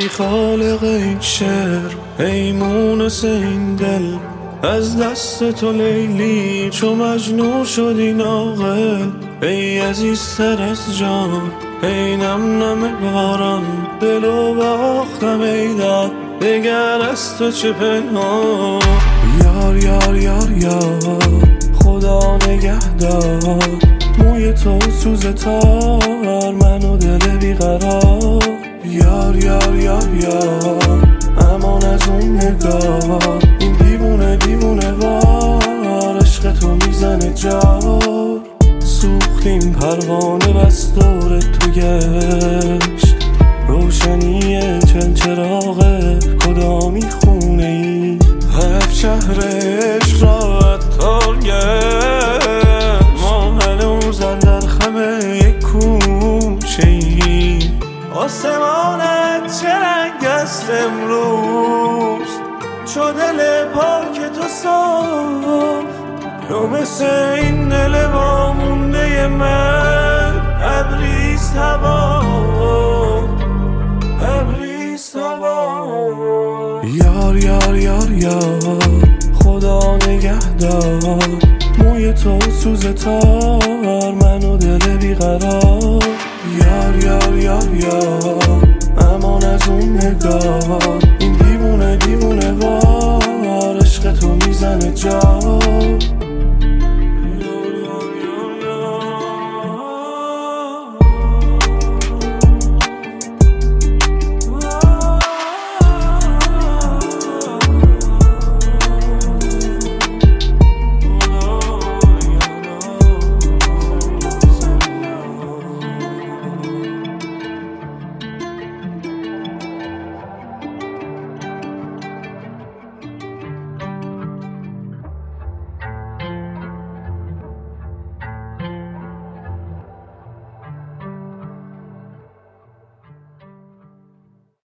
ای خالق این شعر، ای مونس این دل، از دست تو لیلی چو مجنون شدی ناقل. ای عزیزتر از جان، ای نم نم باران، دلو باختم ای داد، دگر از تو چه پنهان. یار یار یار یار، خدا نگهدار، موی تو سوز تار، من و دل بیقرار. یار یار یار یار، امان از اون نگار، این دیوونه دیوونه وار، عشق تو میزنه جار. سوختیم پروانه بس دور تو گشت، روشنی چل چراغ کدامی خونه ای، هفت شهر عشق را عطار گشت، ما هنوز اندر خم یک کوچه ای. آسمانت چه رنگ است امروز، چو دل پاک تو صاف، یا مثل این دل وامونده من ابریست هوا، ابریست هوا. یار یار یار یار، خدا نگهدار، موی تو سوز تار، من و دل بیقرار. یار یار یار یار، امان از اون نگار، این دیوونه دیوونه وار، عشق تو میزنه جار.